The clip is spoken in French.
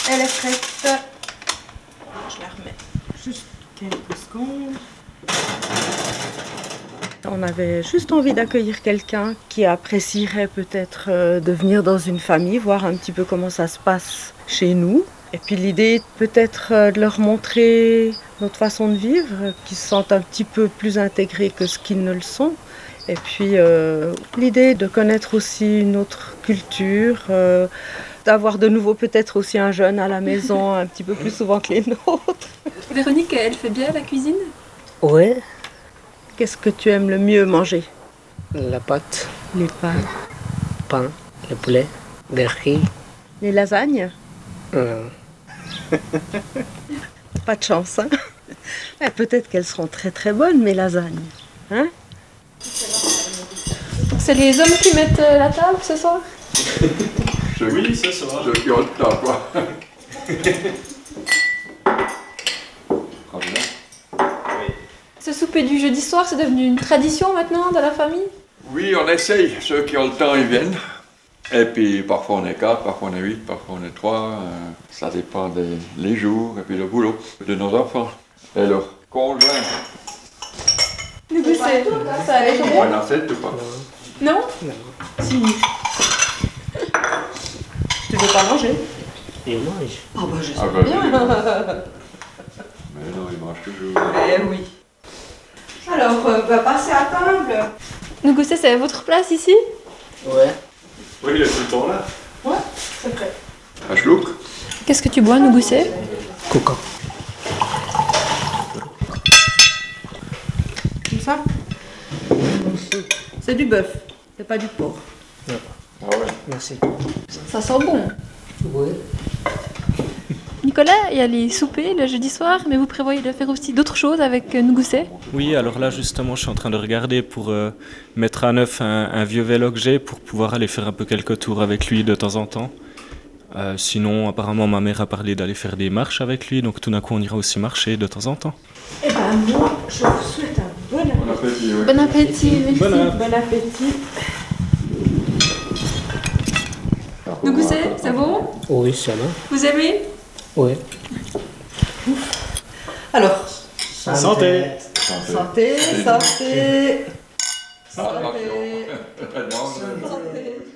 Elle est prête. Je la remets juste quelques secondes. On avait juste envie d'accueillir quelqu'un qui apprécierait peut-être de venir dans une famille, voir un petit peu comment ça se passe chez nous. Et puis l'idée peut-être de leur montrer notre façon de vivre, qu'ils se sentent un petit peu plus intégrés que ce qu'ils ne le sont. Et puis l'idée de connaître aussi une autre culture, d'avoir de nouveau peut-être aussi un jeune à la maison un petit peu plus souvent que les nôtres. Véronique, elle fait bien la cuisine? Ouais, Qu'est-ce que tu aimes le mieux manger? la pâte, Les pâtes. pain, le poulet, des riz. Les lasagnes? euh, Pas de chance, hein? Eh, peut-être qu'elles seront très très bonnes, mes lasagnes. Hein? C'est les hommes qui mettent la table ce soir? Oui, c'est ça. Je regarde pas quoi. Ce souper du jeudi soir, c'est devenu une tradition maintenant dans la famille? Oui, on essaye. Ceux qui ont le temps, ils viennent. Et puis parfois on est 4, parfois on est 8, parfois on est 3. Ça dépend des jours et puis le boulot de nos enfants. Et leur conjoint. Nous goûter. Ça allait bien? On en fait ou pas? Non? Si. Tu veux pas manger? ils mangent. Ah bah je sais Ah bah, bien. Mais non, ils mangent toujours. Eh oui. Alors, va passer à table. Nous goûter, c'est votre place ici? Ouais, Oui, il est tout le temps là. Ouais, c'est prêt. Un schluck. Qu'est-ce que tu bois, nous goûter? coca. Comme ça? C'est du bœuf, c'est pas du porc. Ah ouais. Merci. Ça sent bon. Oui. Nicolas, il y a les soupers le jeudi soir, mais vous prévoyez de faire aussi d'autres choses avec nous goûter? Oui, alors là justement je suis en train de regarder pour mettre à neuf un vieux vélo que j'ai pour pouvoir aller faire un peu quelques tours avec lui de temps en temps. Sinon apparemment ma mère a parlé d'aller faire des marches avec lui, donc tout d'un coup on ira aussi marcher de temps en temps. Eh ben moi, je vous souhaite un bon appétit. Bon appétit, oui. Bon appétit, merci. Bon appétit. Nous goûter, c'est bon? Oui, ça va. Vous aimez? Oui. Alors, Santé. santé, santé. Attention. Santé. Non, Santé.